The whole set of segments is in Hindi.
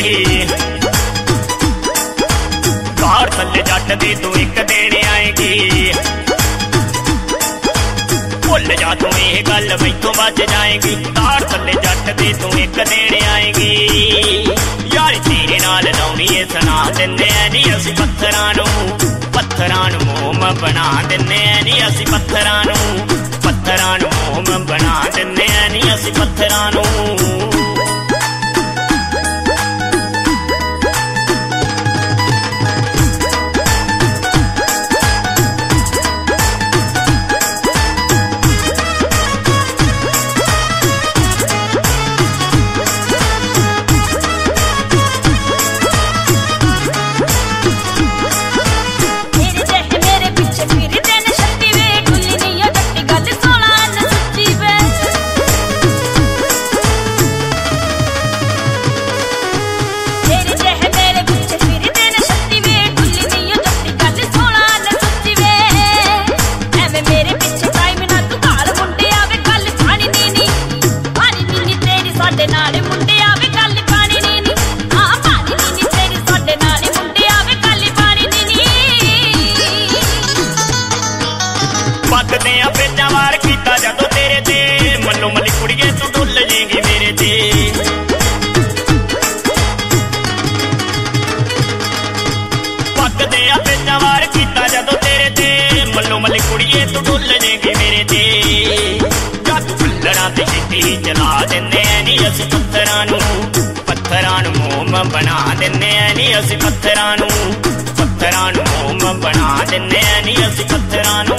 कार थले जट दी तू एक दिन आएगी। भुल जा तू ये गल मैथों बच जाएगी। कार थले जट दी तू एक दिन आएगी। यार तेरे नाल लाउणी ए सुना दिंदे नी असीं पत्थरां नूं मोम बना दिंदे नी असीं पत्थरां नूं मोम बना दिंदे नी असीं पत्थरां नूं। चला दिंदे नी असीं पत्थरां नूं मोम बना दिंदे नी असीं पत्थरां नूं मोम बना दिंदे नी असीं पत्थरां नूं।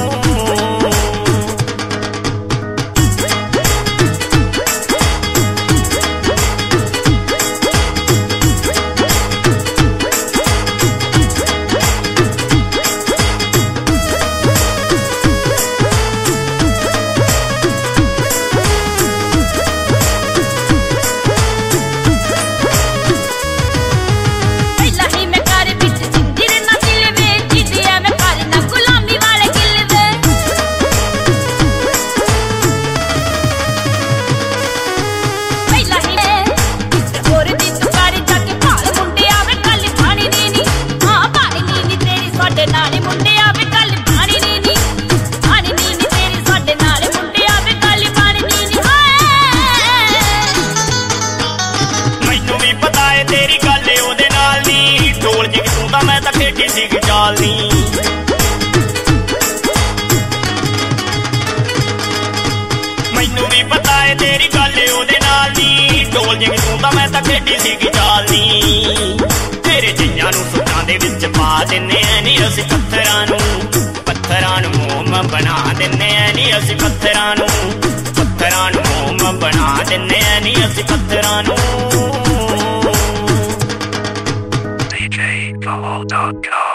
मैनू भी पता है तेरी गल ओदे नाल नी। ढोल जिंग तू तां मैं तां खेडी सीगी चाल नी। तेरे जियां नूं सुखां दे विच पा दिंदे नी असीं पत्थरां नूं मोम बना दिंदे नी असीं पत्थरां नूं मोम बना दिंदे नी असीं पत्थरां नूं। DJ Go.com